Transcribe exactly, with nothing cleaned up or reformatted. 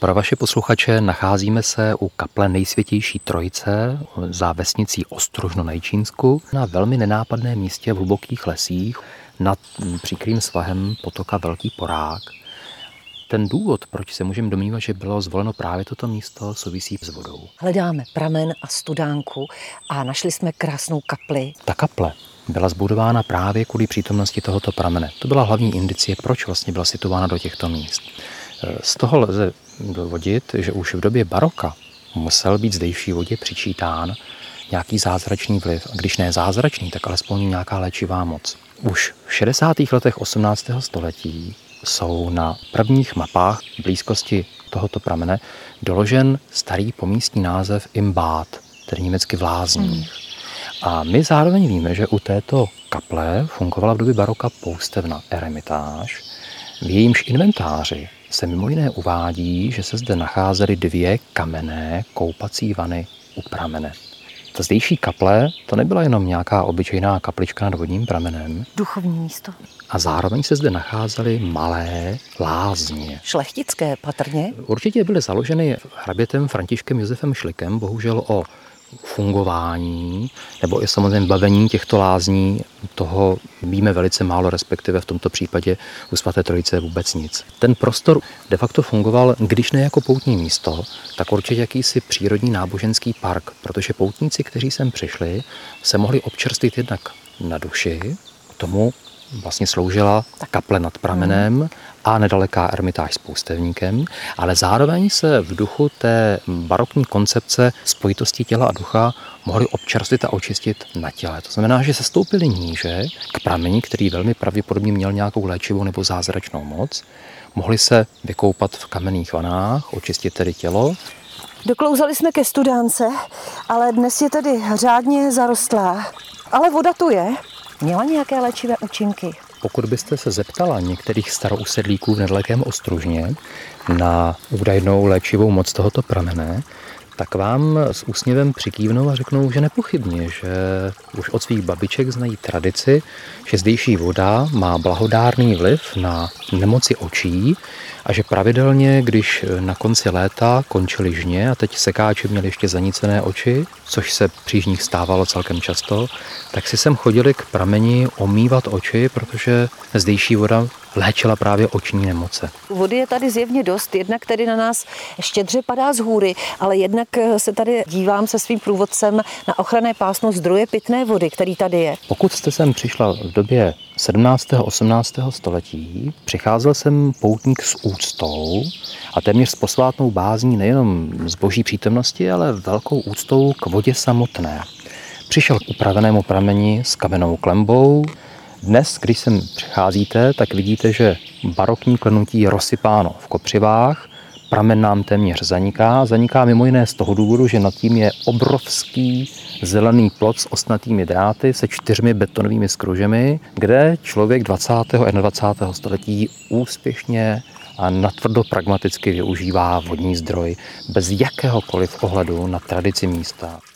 Pro vaše posluchače nacházíme se u kaple Nejsvětější Trojice za vesnicí Ostrožno na Jičínsku na velmi nenápadném místě v hlubokých lesích nad příkrým svahem potoka Velký Porák. Ten důvod, proč se můžeme domnívat, že bylo zvoleno právě toto místo, souvisí s vodou. Hledáme pramen a studánku a našli jsme krásnou kapli. Ta kaple byla zbudována právě kvůli přítomnosti tohoto pramene. To byla hlavní indicie, proč vlastně byla situována do těchto míst. Z toho lze dovodit, že už v době baroka musel být zdejší vodě přičítán nějaký zázračný vliv. A když ne zázračný, tak alespoň nějaká léčivá moc. Už v šedesátých letech osmnáctého století jsou na prvních mapách v blízkosti tohoto pramene doložen starý pomístní název Imbát, tedy německy v lázních. A my zároveň víme, že u této kaple fungovala v době baroka poustevna, eremitáž. V jejímž inventáři se mimo jiné uvádí, že se zde nacházely dvě kamenné koupací vany u pramene. Ta zdejší kaple, to nebyla jenom nějaká obyčejná kaplička nad vodním pramenem. Duchovní místo. A zároveň se zde nacházely malé lázně. Šlechtické patrně? Určitě byly založeny hrabětem Františkem Josefem Šlikem, bohužel o fungování nebo i samozřejmě bavení těchto lázní, toho víme velice málo, respektive v tomto případě u Svaté Trojice vůbec nic. Ten prostor de facto fungoval, když ne jako poutní místo, tak určitě jakýsi přírodní náboženský park, protože poutníci, kteří sem přišli, se mohli občerstvit jednak na duši, k tomu vlastně sloužila kaple nad pramenem a nedaleká ermitáž s poustevníkem, ale zároveň se v duchu té barokní koncepce spojitosti těla a ducha mohli občerstvit a očistit na těle. To znamená, že se stoupili níže k prameni, který velmi pravděpodobně měl nějakou léčivou nebo zázračnou moc, mohli se vykoupat v kamenných vanách, očistit tedy tělo. Doklouzali jsme ke studánce, ale dnes je tady řádně zarostlá. Ale voda tu je. Měla nějaké léčivé účinky? Pokud byste se zeptala některých starousedlíků v nedalekém Ostružně na údajnou léčivou moc tohoto pramene, tak vám s úsměvem přikývnou a řeknou, že nepochybně, že už od svých babiček znají tradici, že zdejší voda má blahodárný vliv na nemoci očí a že pravidelně, když na konci léta končily žně a teď sekáči měli ještě zanícené oči, což se při žních stávalo celkem často, tak si sem chodili k prameni omývat oči, protože zdejší voda léčila právě oční nemoce. Vody je tady zjevně dost, jednak tedy na nás štědře padá z hůry, ale jednak se tady dívám se svým průvodcem na ochranné pásmo zdroje pitné vody, který tady je. Pokud jste sem přišla v době sedmnáctého a osmnáctého století, přicházel sem poutník s úctou a téměř s posvátnou bázní nejenom z boží přítomnosti, ale velkou úctou k vodě samotné. Přišel k upravenému prameni s kamennou klenbou. Dnes, když sem přicházíte, tak vidíte, že barokní klenutí je rozsypáno v kopřivách, pramen nám téměř zaniká. Zaniká mimo jiné z toho důvodu, že nad tím je obrovský zelený plot s ostnatými dráty se čtyřmi betonovými skružemi, kde člověk dvacátého a dvacátého století úspěšně a natvrdo pragmaticky využívá vodní zdroj bez jakéhokoliv ohledu na tradici místa.